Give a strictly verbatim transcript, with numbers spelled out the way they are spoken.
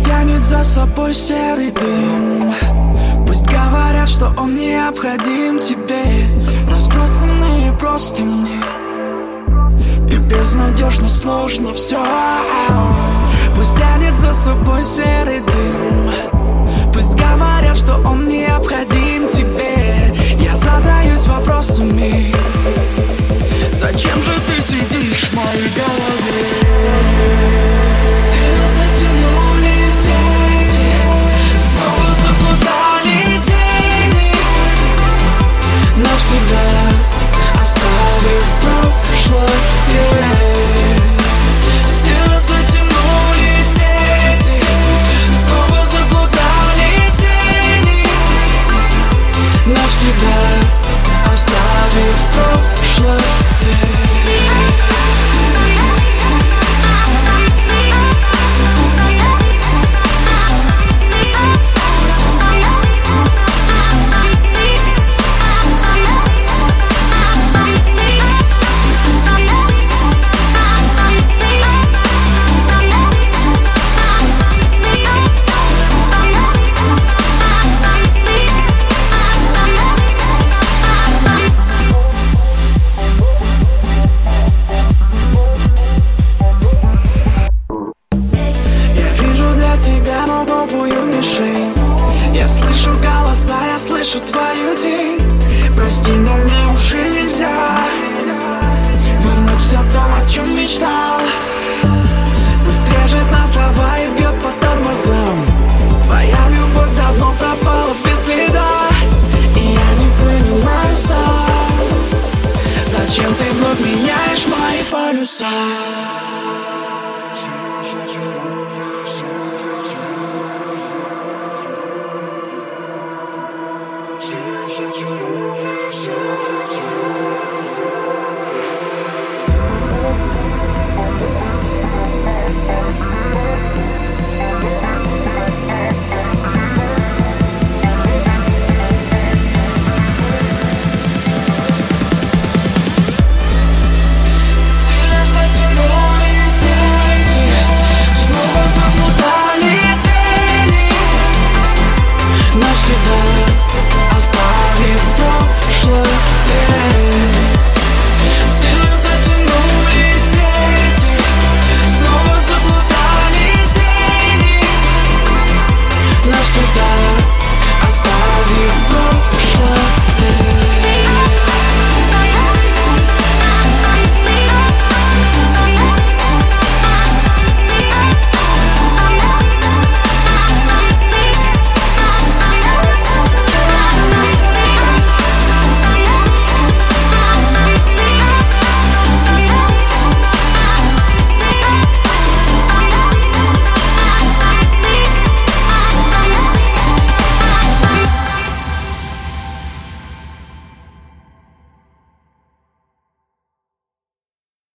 тянет за собой серый дым. Пусть говорят, что он необходим тебе. Разбросанные простыни, и безнадежно сложно все. Пусть тянет за собой серый дым. Пусть говорят, что он необходим тебе. Я задаюсь вопросами: зачем же ты сидишь в моей голове? Сильно затянули сети, снова заплутали тени, навсегда оставив прошлое. Сильно затянули сети, снова заплутали тени, навсегда оставив прошлое. Я слышу голоса, я слышу твою тень. Прости, но мне уже нельзя вернуть все то, о чем мечтал. Пусть режет на слова и бьет